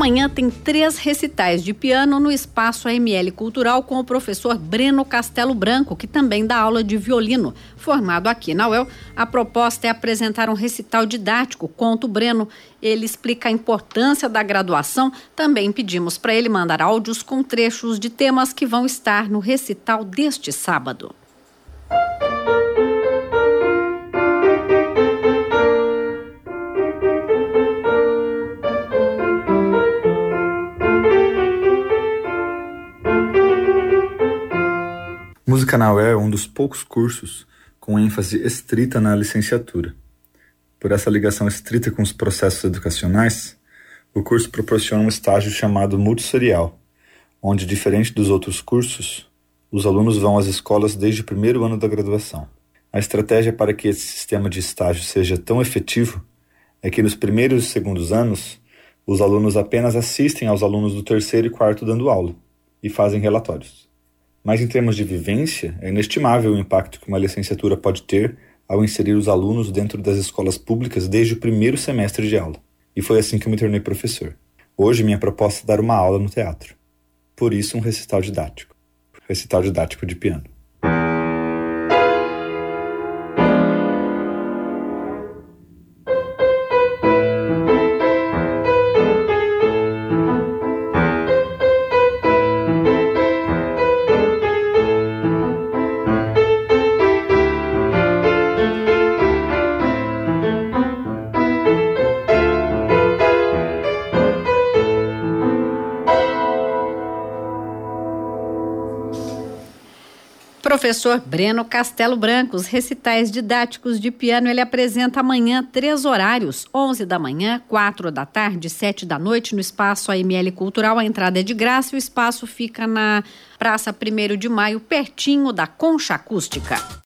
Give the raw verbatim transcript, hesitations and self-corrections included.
Amanhã tem três recitais de piano no Espaço A M L Cultural com o professor Breno Castelo Branco, que também dá aula de violino. Formado aqui na U E L, a proposta é apresentar um recital didático. Conta o Breno, ele explica a importância da graduação. Também pedimos para ele mandar áudios com trechos de temas que vão estar no recital deste sábado. Música na U E L é um dos poucos cursos com ênfase estrita na licenciatura. Por essa ligação estrita com os processos educacionais, o curso proporciona um estágio chamado multisserial, onde, diferente dos outros cursos, os alunos vão às escolas desde o primeiro ano da graduação. A estratégia para que esse sistema de estágio seja tão efetivo é que nos primeiros e segundos anos, os alunos apenas assistem aos alunos do terceiro e quarto dando aula e fazem relatórios. Mas em termos de vivência, é inestimável o impacto que uma licenciatura pode ter ao inserir os alunos dentro das escolas públicas desde o primeiro semestre de aula. E foi assim que eu me tornei professor. Hoje, minha proposta é dar uma aula no teatro. Por isso, um recital didático. Recital didático de piano. Professor Breno Castelo Branco, os recitais didáticos de piano, ele apresenta amanhã três horários, onze da manhã, quatro da tarde, sete da noite, no Espaço A M L Cultural. A entrada é de graça e o espaço fica na Praça primeiro de Maio, pertinho da Concha Acústica.